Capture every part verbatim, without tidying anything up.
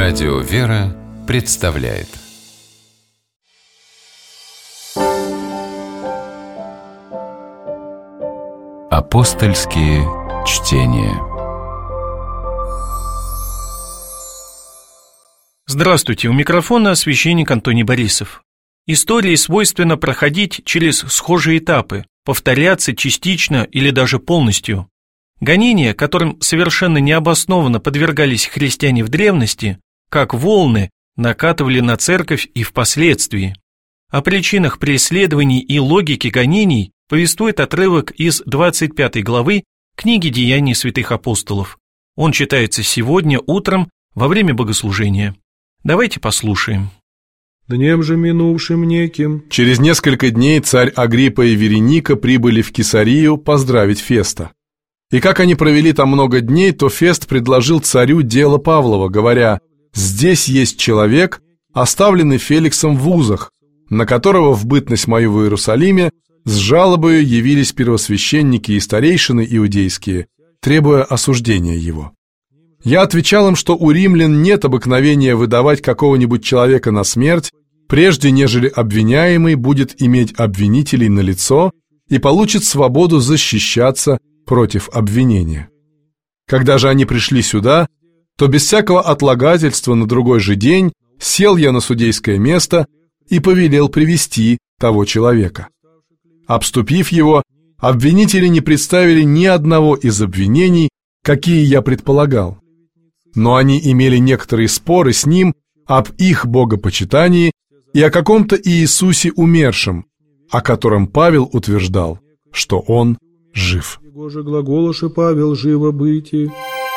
Радио «Вера» представляет Апостольские чтения. Здравствуйте, у микрофона священник Антоний Борисов. Истории свойственно проходить через схожие этапы, повторяться частично или даже полностью. Гонения, которым совершенно необоснованно подвергались христиане в древности, как волны, накатывали на церковь и впоследствии. О причинах преследований и логике гонений повествует отрывок из двадцать пятой главы книги «Деяний святых апостолов». Он читается сегодня утром во время богослужения. Давайте послушаем. Днем же минувшим неким. Через несколько дней царь Агриппа и Вереника прибыли в Кесарию поздравить Феста. И как они провели там много дней, то Фест предложил царю дело Павлова, говоря: «Здесь есть человек, оставленный Феликсом в узах, на которого в бытность мою в Иерусалиме с жалобою явились первосвященники и старейшины иудейские, требуя осуждения его. Я отвечал им, что у римлян нет обыкновения выдавать какого-нибудь человека на смерть, прежде нежели обвиняемый будет иметь обвинителей на лицо и получит свободу защищаться против обвинения. Когда же они пришли сюда, то без всякого отлагательства на другой же день сел я на судейское место и повелел привести того человека. Обступив его, обвинители не представили ни одного из обвинений, какие я предполагал. Но они имели некоторые споры с ним об их богопочитании и о каком-то Иисусе умершем, о котором Павел утверждал, что он жив. Его же глаголоше Павел живо быти.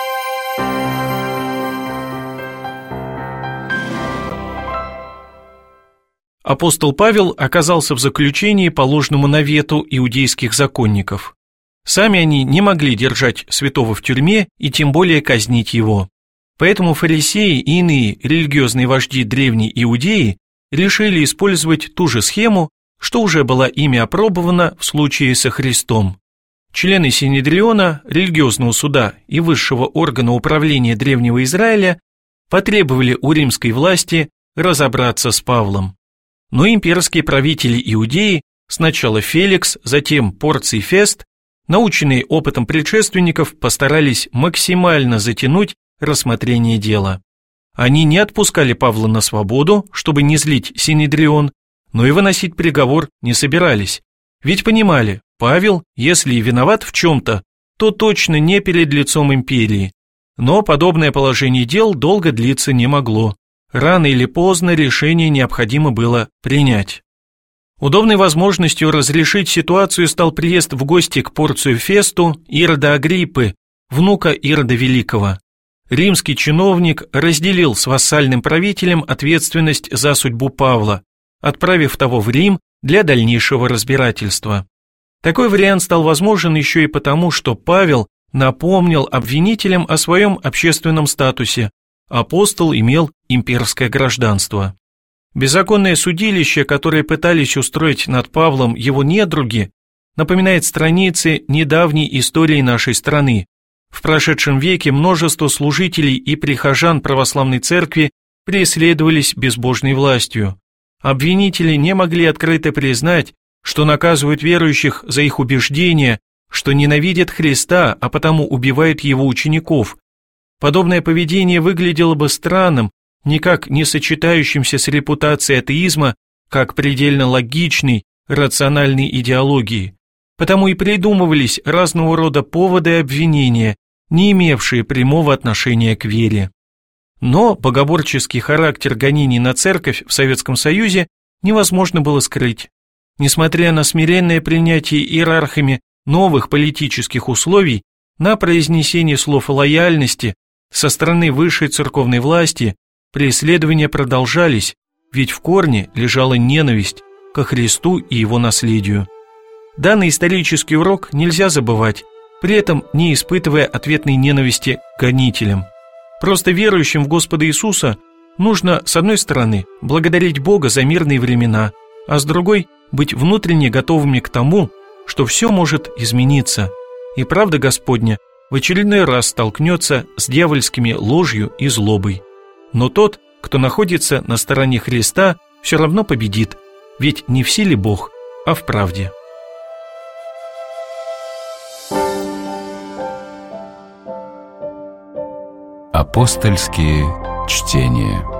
Апостол Павел оказался в заключении по ложному навету иудейских законников. Сами они не могли держать святого в тюрьме и тем более казнить его. Поэтому фарисеи и иные религиозные вожди древней Иудеи решили использовать ту же схему, что уже была ими опробована в случае со Христом. Члены Синедриона, религиозного суда и высшего органа управления древнего Израиля потребовали у римской власти разобраться с Павлом. Но имперские правители Иудеи, сначала Феликс, затем Порций Фест, наученные опытом предшественников, постарались максимально затянуть рассмотрение дела. Они не отпускали Павла на свободу, чтобы не злить Синедрион, но и выносить приговор не собирались, ведь понимали, Павел, если и виноват в чем-то, то точно не перед лицом империи. Но подобное положение дел долго длиться не могло. Рано или поздно решение необходимо было принять. Удобной возможностью разрешить ситуацию стал приезд в гости к Порцию Фесту Ирода Агриппы, внука Ирода Великого. Римский чиновник разделил с вассальным правителем ответственность за судьбу Павла, отправив того в Рим для дальнейшего разбирательства. Такой вариант стал возможен еще и потому, что Павел напомнил обвинителям о своем общественном статусе. Апостол имел имперское гражданство. Беззаконное судилище, которое пытались устроить над Павлом его недруги, напоминает страницы недавней истории нашей страны. В прошедшем веке множество служителей и прихожан православной церкви преследовались безбожной властью. Обвинители не могли открыто признать, что наказывают верующих за их убеждения, что ненавидят Христа, а потому убивают его учеников. Подобное поведение выглядело бы странным, никак не сочетающимся с репутацией атеизма, как предельно логичной, рациональной идеологии. Потому и придумывались разного рода поводы обвинения, не имевшие прямого отношения к вере. Но богоборческий характер гонений на церковь в Советском Союзе невозможно было скрыть. Несмотря на смиренное принятие иерархами новых политических условий, на произнесение слов о лояльности со стороны высшей церковной власти преследования продолжались, ведь в корне лежала ненависть ко Христу и его наследию. Данный исторический урок нельзя забывать, при этом не испытывая ответной ненависти к гонителям. Просто верующим в Господа Иисуса нужно, с одной стороны, благодарить Бога за мирные времена, а с другой – быть внутренне готовыми к тому, что все может измениться, и правда Господня в очередной раз столкнется с дьявольскими ложью и злобой. Но тот, кто находится на стороне Христа, все равно победит, ведь не в силе Бог, а в правде. Апостольские чтения.